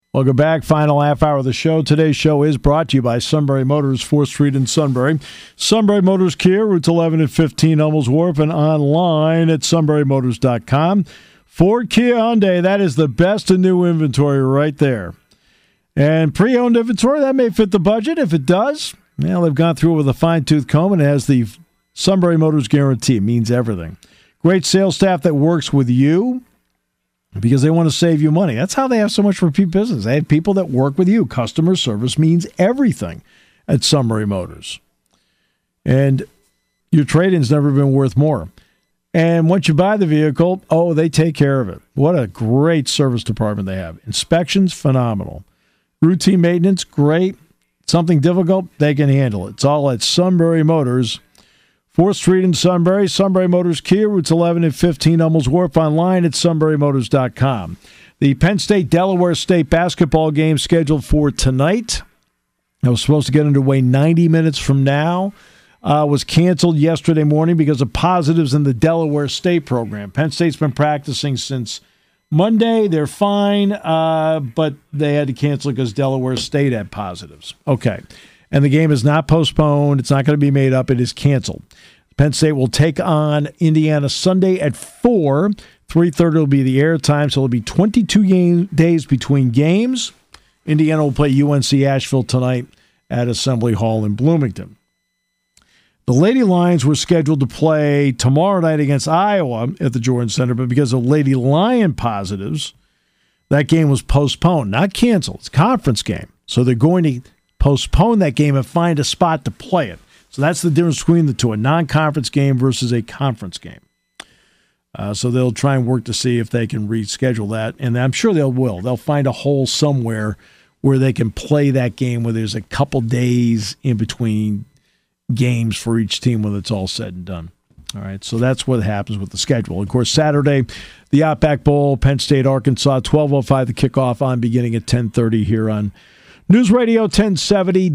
Welcome back. Final half hour of the show. Today's show is brought to you by Sunbury Motors, 4th Street in Sunbury. Sunbury Motors Kia, routes 11 and 15 Hummels Wharf, and online at sunburymotors.com. Ford, Kia, Hyundai, that is the best in new inventory right there. And pre-owned inventory, that may fit the budget. If it does, well, they've gone through it with a fine-tooth comb, and it has the Sunbury Motors guarantee. It means everything. Great sales staff that works with you, because they want to save you money. That's how they have so much repeat business. They have people that work with you. Customer service means everything at Sunbury Motors. And your trade-in's never been worth more. And once you buy the vehicle, they take care of it. What a great service department they have. Inspections, phenomenal. Routine maintenance, great. Something difficult, they can handle it. It's all at Sunbury Motors, 4th Street in Sunbury. Sunbury Motors Kia, routes 11 and 15 Hummels Wharf, online at sunburymotors.com. The Penn State-Delaware State basketball game scheduled for tonight. It was supposed to get underway 90 minutes from now. Was canceled yesterday morning because of positives in the Delaware State program. Penn State's been practicing since Monday. They're fine, but they had to cancel because Delaware State had positives. Okay. And the game is not postponed. It's not going to be made up. It is canceled. Penn State will take on Indiana Sunday at 4. 3:30 will be the air time, so it'll be 22 days between games. Indiana will play UNC Asheville tonight at Assembly Hall in Bloomington. The Lady Lions were scheduled to play tomorrow night against Iowa at the Jordan Center, but because of Lady Lion positives, that game was postponed, not canceled. It's a conference game, so they're going to postpone that game and find a spot to play it. So that's the difference between the two, a non-conference game versus a conference game. So they'll try and work to see if they can reschedule that, and I'm sure they will. They'll find a hole somewhere where they can play that game where there's a couple days in between games for each team when it's all said and done. All right, so that's what happens with the schedule. Of course, Saturday, the Outback Bowl, Penn State, Arkansas, 12:05 the kickoff on, beginning at 10:30 here on News Radio 1070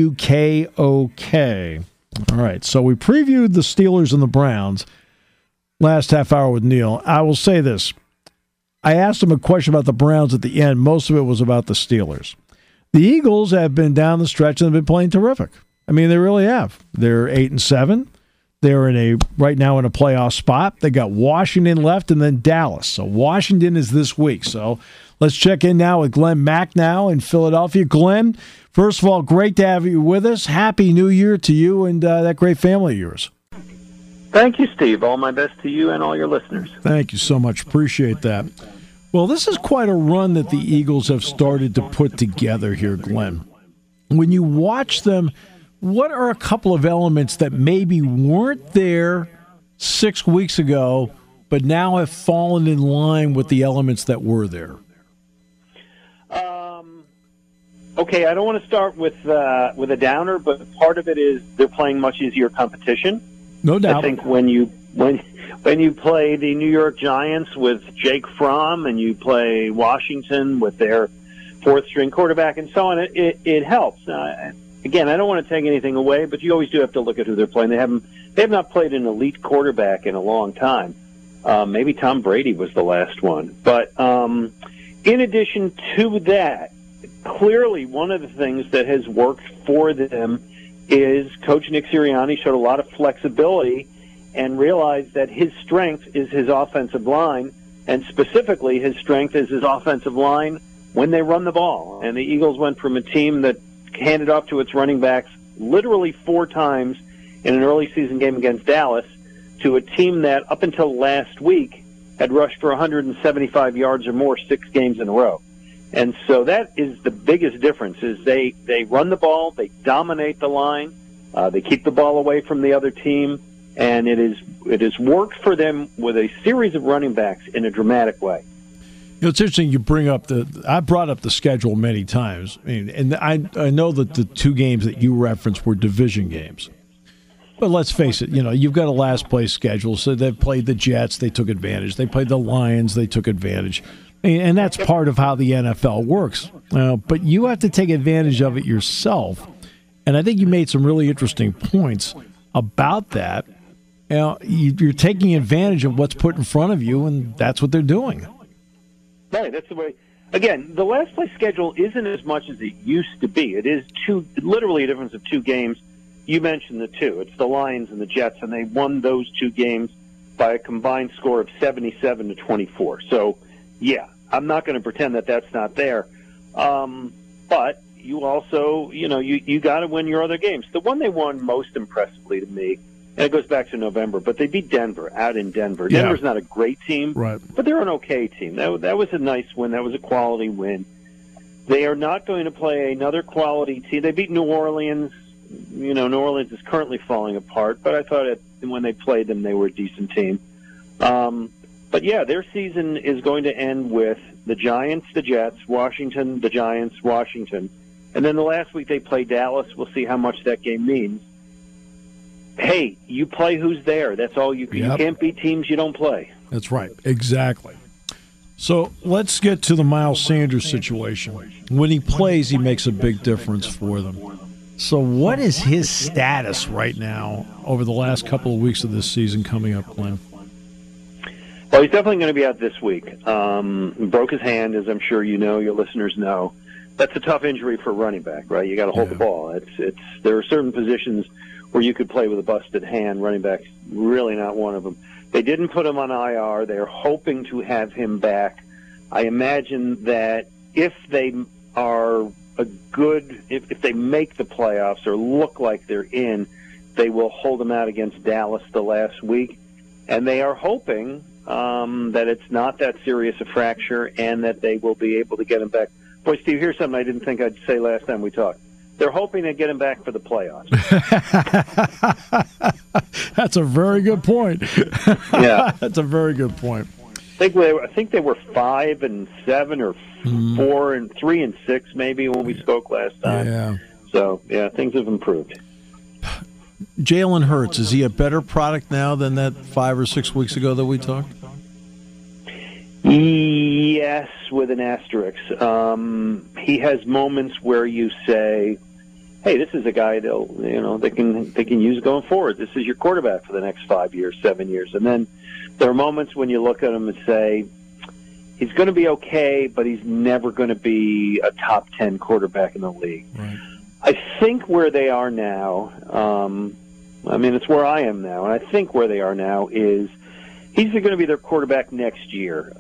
WKOK. All right, so we previewed the Steelers and the Browns last half hour with Neil. I will say this. I asked him a question about the Browns at the end. Most of it was about the Steelers. The Eagles have been down the stretch and have been playing terrific. I mean, they really have. They're 8-7. They're right now in a playoff spot. They got Washington left and then Dallas. So Washington is this week. So let's check in now with Glenn Mack now in Philadelphia. Glenn, first of all, great to have you with us. Happy New Year to you and that great family of yours. Thank you, Steve. All my best to you and all your listeners. Thank you so much. Appreciate that. Well, this is quite a run that the Eagles have started to put together here, Glenn. When you watch them, what are a couple of elements that maybe weren't there 6 weeks ago, but now have fallen in line with the elements that were there? Okay, I don't want to start with a downer, but part of it is they're playing much easier competition. No doubt. I think when you play the New York Giants with Jake Fromm and you play Washington with their fourth-string quarterback and so on, it helps. Again, I don't want to take anything away, but you always do have to look at who they're playing. They have not played an elite quarterback in a long time. Maybe Tom Brady was the last one. But in addition to that, clearly one of the things that has worked for them is Coach Nick Sirianni showed a lot of flexibility and realized that his strength is his offensive line, and specifically his strength is his offensive line when they run the ball. And the Eagles went from a team that handed off to its running backs literally 4 times in an early season game against Dallas to a team that up until last week had rushed for 175 yards or more 6 games in a row. And so that is the biggest difference, is they run the ball, they dominate the line, they keep the ball away from the other team, and it has worked for them with a series of running backs in a dramatic way. You know, it's interesting you bring up I brought up the schedule many times. I mean, and I know that the 2 games that you referenced were division games. But let's face it, you've got a last place schedule, so they've played the Jets, they took advantage. They played the Lions, they took advantage. And that's part of how the NFL works. But you have to take advantage of it yourself. And I think you made some really interesting points about that. You're taking advantage of what's put in front of you, and that's what they're doing. Right, that's the way. again, the last place schedule isn't as much as it used to be. It is literally a difference of 2 games. You mentioned the 2. It's the Lions and the Jets, and they won those 2 games by a combined score of 77-24. So, yeah, I'm not going to pretend that that's not there. But you also, you got to win your other games. The one they won most impressively to me, and it goes back to November, but they beat Denver out in Denver. Yeah. Denver's not a great team, right, but they're an okay team. That was a nice win. That was a quality win. They are not going to play another quality team. They beat New Orleans. New Orleans is currently falling apart, but I thought when they played them, they were a decent team. But, yeah, their season is going to end with the Giants, the Jets, Washington, the Giants, Washington. And then the last week they play Dallas. We'll see how much that game means. Hey, you play who's there. That's all you can. Yep. You can't beat teams you don't play. That's right. Exactly. So let's get to the Miles Sanders situation. When he plays, he makes a big difference for them. So what is his status right now over the last couple of weeks of this season coming up, Glenn? Well, he's definitely going to be out this week. Broke his hand, as I'm sure you know, your listeners know. That's a tough injury for a running back, right? You got to hold the ball. There are certain positions where you could play with a busted hand. Running back's really not one of them. They didn't put him on IR. They're hoping to have him back. I imagine that if they are if they make the playoffs or look like they're in, they will hold him out against Dallas the last week. And they are hoping that it's not that serious a fracture and that they will be able to get him back. Boy, Steve, here's something I didn't think I'd say last time we talked. They're hoping to get him back for the playoffs. That's a very good point. Yeah, that's a very good point. I think they were 5-7 or 4-3-6 maybe when we spoke last time. Yeah. So yeah, things have improved. Jalen Hurts, is he a better product now than that 5 or 6 weeks ago that we talked? Yes, with an asterisk. He has moments where you say, "Hey, this is a guy they can use going forward. This is your quarterback for the next 5 years, 7 years." And then there are moments when you look at him and say, "He's going to be okay, but he's never going to be a top 10 quarterback in the league." Right. I think where they are now, it's where I am now, and I think where they are now is he's going to be their quarterback next year.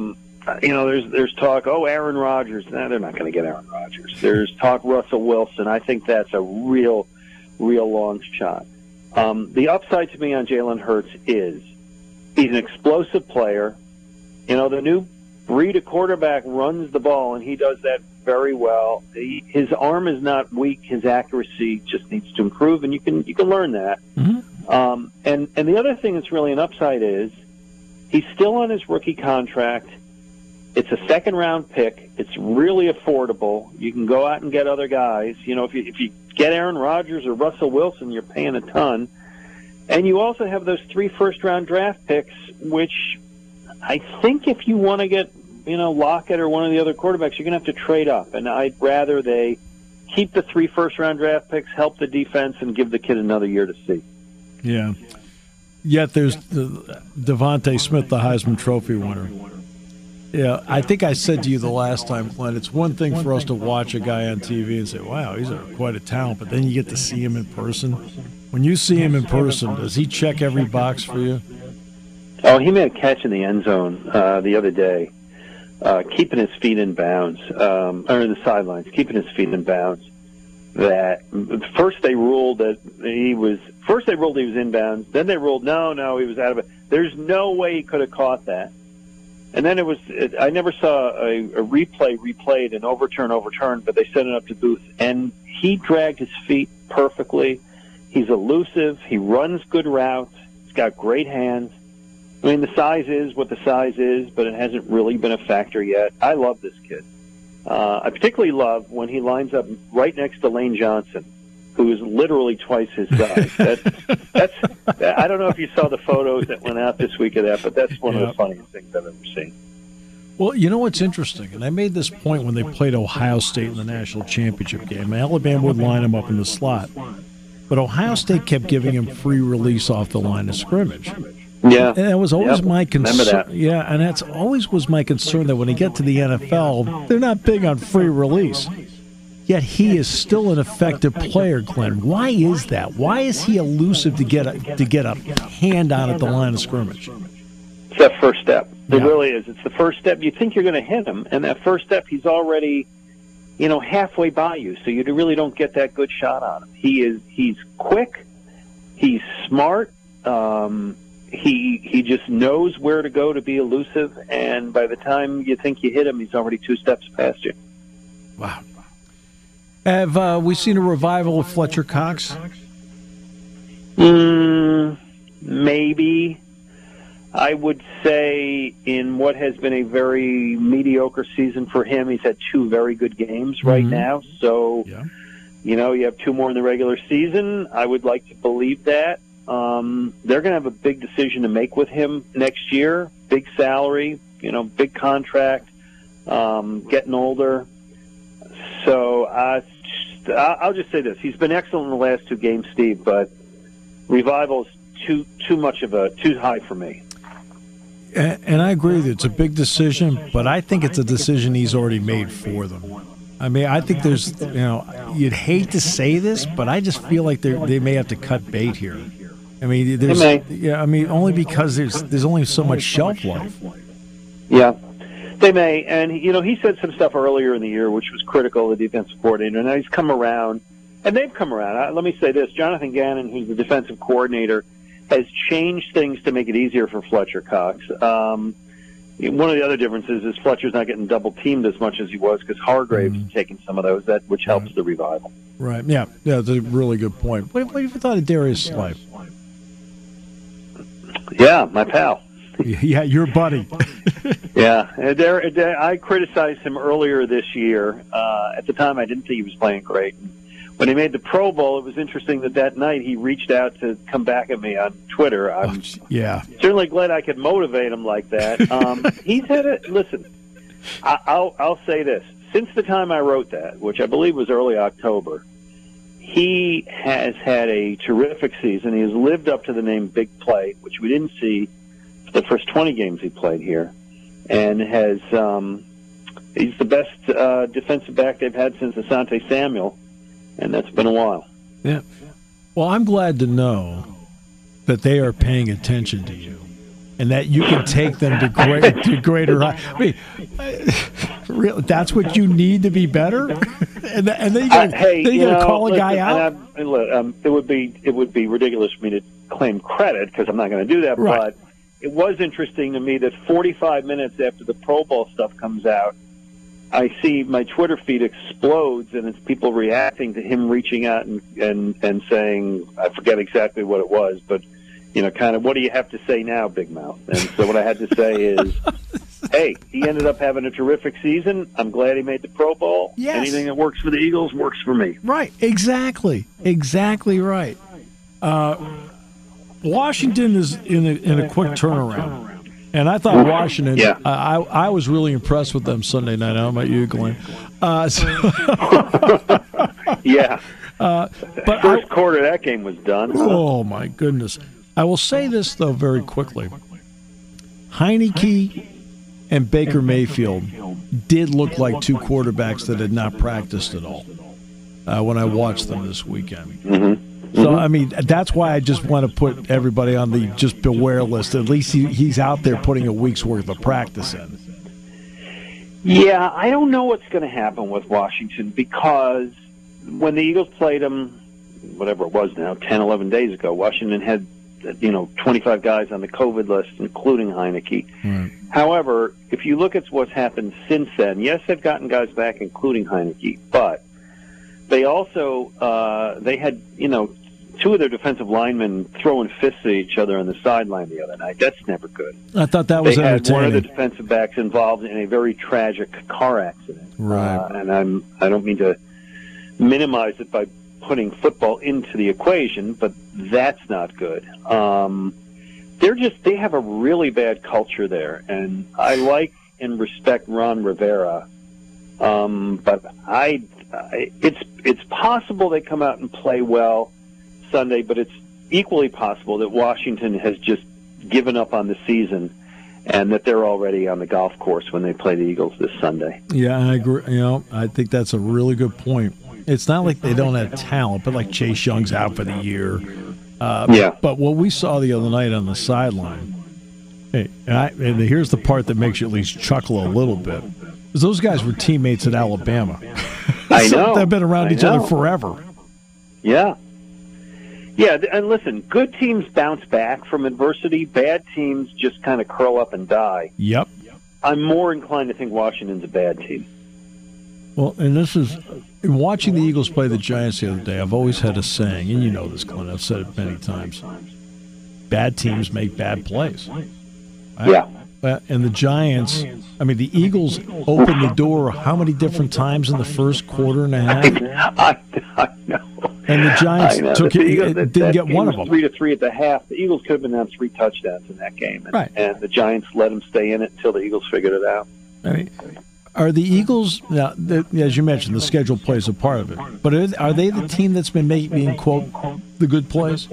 There's talk, Aaron Rodgers. No, they're not going to get Aaron Rodgers. There's talk Russell Wilson. I think that's a real long shot. The upside to me on Jalen Hurts is he's an explosive player. The new breed of quarterback runs the ball, and he does that very well. His arm is not weak. His accuracy just needs to improve, and you can learn that. Mm-hmm. And the other thing that's really an upside is he's still on his rookie contract. It's a second-round pick. It's really affordable. You can go out and get other guys. If you get Aaron Rodgers or Russell Wilson, you're paying a ton. And you also have those 3 first-round draft picks, which I think if you want to get, Lockett or one of the other quarterbacks, you're going to have to trade up. And I'd rather they keep the 3 first-round draft picks, help the defense, and give the kid another year to see. Yeah. Yet there's Devontae Smith, the Heisman Trophy winner. Yeah, I think I said to you the last time, Glenn, it's one thing for us to watch a guy on TV and say, wow, he's quite a talent, but then you get to see him in person. When you see him in person, does he check every box for you? Oh, he made a catch in the end zone the other day, keeping his feet in bounds, or the sidelines, keeping his feet in bounds. That first they ruled he was inbounds. Then they ruled no, he was out of it. There's no way he could have caught that. And then I never saw a replay replayed and overturned, but they sent it up to Booth, and he dragged his feet perfectly. He's elusive. He runs good routes. He's got great hands. I mean, the size is what the size is, but it hasn't really been a factor yet. I love this kid. I particularly love when he lines up right next to Lane Johnson, who is literally twice his size. That's I don't know if you saw the photos that went out this week of that, but that's one of the funniest things I've ever seen. Well, you know what's interesting, and I made this point when they played Ohio State in the national championship game. Alabama would line him up in the slot, but Ohio State kept giving him free release off the line of scrimmage. Yeah, and that was always my Remember concern. that. Yeah, and that's always was my concern that when they get to the NFL, they're not big on free release. Yet he is still an effective player, Glenn. Why is that? Why is he elusive to get a hand on at the line of scrimmage? It's that first step. It Yeah. really is. It's the first step. You think you're going to hit him, and that first step, he's already, halfway by you, so you really don't get that good shot on him. He's quick. He's smart. He just knows where to go to be elusive, and by the time you think you hit him, he's already 2 steps past you. Wow. Have we seen a revival of Fletcher Cox? Maybe. I would say in what has been a very mediocre season for him, he's had 2 very good games right now. So, Yeah. You have 2 more in the regular season. I would like to believe that. They're going to have a big decision to make with him next year. Big salary, big contract, getting older. So I'll just say this. He's been excellent in the last 2 games, Steve, but revival's too high for me. And I agree that it's a big decision, but I think it's a decision he's already made for them. I mean, I think there's, you'd hate to say this, but I just feel like they may have to cut bait here. I mean, They may. yeah, I mean, only because there's only so much shelf life. Yeah, they may. And, he said some stuff earlier in the year which was critical of the defensive coordinator, and now he's come around, and they've come around. Let me say this. Jonathan Gannon, who's the defensive coordinator, has changed things to make it easier for Fletcher Cox. One of the other differences is Fletcher's not getting double-teamed as much as he was because Hargrave's taking some of those, which helps the revival. Right, yeah, that's a really good point. What have you thought of Darius Slay? Yeah, my pal. Yeah, your buddy. Yeah, I criticized him earlier this year. At the time, I didn't think he was playing great. When he made the Pro Bowl, it was interesting that night he reached out to come back at me on Twitter. I'm certainly glad I could motivate him like that. He's had it. Listen, I'll say this. Since the time I wrote that, which I believe was early October, he has had a terrific season. He has lived up to the name Big Play, which we didn't see for the first 20 games he played here, and has he's the best defensive back they've had since Asante Samuel. And that's been a while. Yeah. Well, I'm glad to know that they are paying attention to you, and that you can take them to greater. I mean, really, that's what you need to be better. and then you got to call a guy out. It would be ridiculous for me to claim credit because I'm not going to do that. Right. But it was interesting to me that 45 minutes after the Pro Bowl stuff comes out, I see my Twitter feed explodes, and it's people reacting to him reaching out and saying, I forget exactly what it was, but, kind of, what do you have to say now, Big Mouth? And so what I had to say is, hey, he ended up having a terrific season. I'm glad he made the Pro Bowl. Yes. Anything that works for the Eagles works for me. Right, exactly right. Washington is in a quick turnaround. And I thought Washington, I was really impressed with them Sunday night. I don't know about you, Glenn. Yeah. But First quarter, that game was done. Oh, my goodness. I will say this, though, very quickly. Heineke and Baker Mayfield did look like 2 quarterbacks that had not practiced at all when I watched them this weekend. Mm-hmm. So, I mean, that's why I just want to put everybody on the just beware list. At least he's out there putting a week's worth of practice in. Yeah, I don't know what's going to happen with Washington because when the Eagles played them, whatever it was now, 10, 11 days ago, Washington had, 25 guys on the COVID list, including Heineke. Right. However, if you look at what's happened since then, yes, they've gotten guys back, including Heineke, but they also, they had, 2 of their defensive linemen throwing fists at each other on the sideline the other night. That's never good. I thought that was entertaining. They had one of the defensive backs involved in a very tragic car accident. Right. And I don't mean to minimize it by putting football into the equation, but that's not good. They have a really bad culture there, and I like and respect Ron Rivera, but it's possible they come out and play well Sunday, but it's equally possible that Washington has just given up on the season, and that they're already on the golf course when they play the Eagles this Sunday. Yeah, I agree. I think that's a really good point. It's not like they don't have talent, but like Chase Young's out for the year. But what we saw the other night on the sideline, and here's the part that makes you at least chuckle a little bit, is those guys were teammates at Alabama. I know. They've been around each other forever. Yeah. Yeah, and listen, good teams bounce back from adversity. Bad teams just kind of curl up and die. Yep. I'm more inclined to think Washington's a bad team. Well, and this is, in watching the Eagles play the Giants the other day, I've always had a saying, and you know this, Glenn, I've said it many times, bad teams make bad plays. Yeah. And the Giants, I mean, the Eagles opened the door how many different times in the first quarter and a half? I know. And the Giants took it, didn't get one of them. 3-3 at the half. The Eagles could have been down 3 touchdowns in that game. And the Giants let them stay in it until the Eagles figured it out. I mean, are the Eagles, now, as you mentioned, the schedule plays a part of it, but are they the team that's been making, quote, the good plays?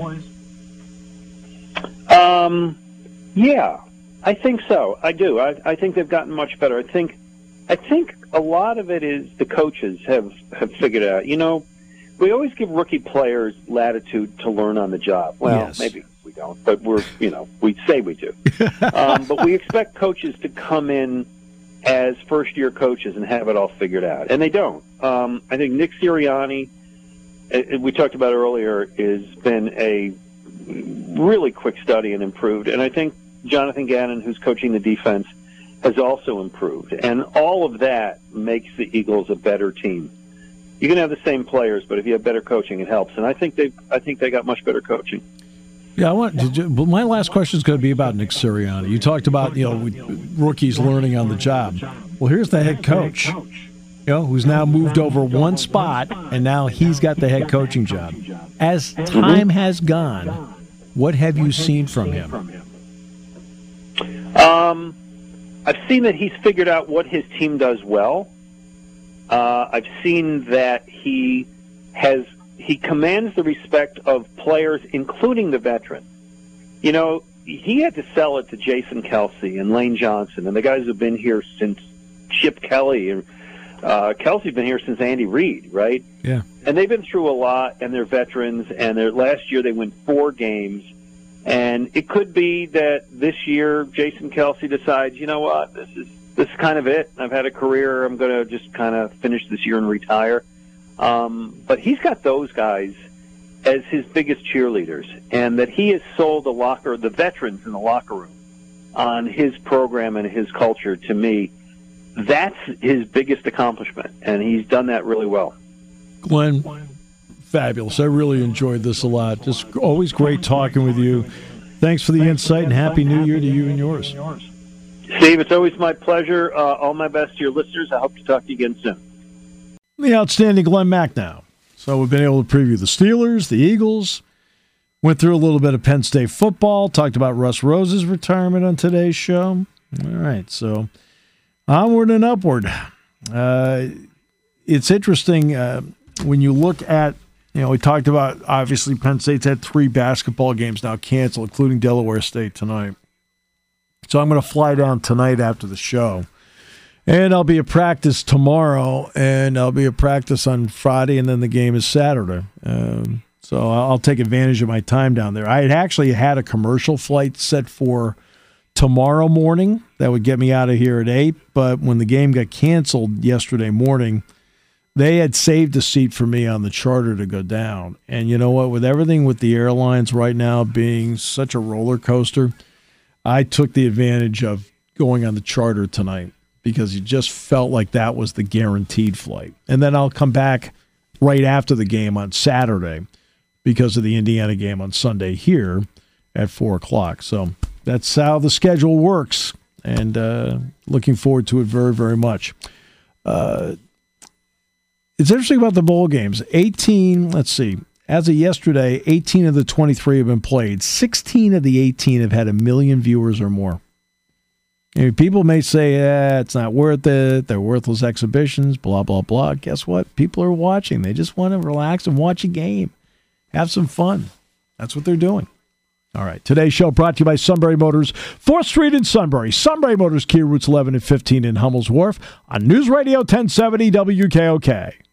Yeah, I think so. I do. I think they've gotten much better. I think a lot of it is the coaches have figured it out. You know, we always give rookie players latitude to learn on the job. Well, yes. Maybe we don't, but we say we do. But we expect coaches to come in as first-year coaches and have it all figured out, and they don't. I think Nick Sirianni, we talked about earlier, has been a really quick study and improved, and I think Jonathan Gannon, who's coaching the defense, has also improved, and all of that makes the Eagles a better team. You can have the same players, but if you have better coaching, it helps, and I think they got much better coaching. Yeah, my last question is going to be about Nick Sirianni. You talked about rookies learning on the job. Well, here's the head coach, who's now moved over one spot, and now he's got the head coaching job. As time has gone, what have you seen from him? I've seen that he's figured out what his team does well. I've seen that he commands the respect of players, including the veterans. He had to sell it to Jason Kelsey and Lane Johnson and the guys who've been here since Chip Kelly. And Kelsey's been here since Andy Reid, right? Yeah. And they've been through a lot, and they're veterans, and last year they won 4 games. And it could be that this year Jason Kelsey decides, you know what, this is kind of it. I've had a career. I'm going to just kind of finish this year and retire. But he's got those guys as his biggest cheerleaders, and that he has sold the veterans in the locker room on his program and his culture. To me, that's his biggest accomplishment, and he's done that really well. Glenn, fabulous. I really enjoyed this a lot. Just always great talking with you. Thanks for the insight, and Happy New Year to you and yours. Steve, it's always my pleasure. All my best to your listeners. I hope to talk to you again soon. The outstanding Glenn Mack now. So we've been able to preview the Steelers, the Eagles, went through a little bit of Penn State football, talked about Russ Rose's retirement on today's show. All right, so onward and upward. It's interesting when you look at, we talked about, obviously, Penn State's had 3 basketball games now canceled, including Delaware State tonight. So I'm going to fly down tonight after the show. And I'll be at practice tomorrow, and I'll be at practice on Friday, and then the game is Saturday. So I'll take advantage of my time down there. I had actually had a commercial flight set for tomorrow morning that would get me out of here at 8, but when the game got canceled yesterday morning, they had saved a seat for me on the charter to go down. And you know what? With everything with the airlines right now being such a roller coaster, I took the advantage of going on the charter tonight because it just felt like that was the guaranteed flight. And then I'll come back right after the game on Saturday because of the Indiana game on Sunday here at 4 o'clock. So that's how the schedule works, and looking forward to it very, very much. It's interesting about the bowl games. 18, let's see, as of yesterday, 18 of the 23 have been played. 16 of the 18 have had 1 million viewers or more. People may say, it's not worth it, they're worthless exhibitions, blah, blah, blah. Guess what? People are watching. They just want to relax and watch a game. Have some fun. That's what they're doing. All right. Today's show brought to you by Sunbury Motors, 4th Street in Sunbury. Sunbury Motors, Kia, routes 11 and 15 in Hummel's Wharf on News Radio 1070 WKOK.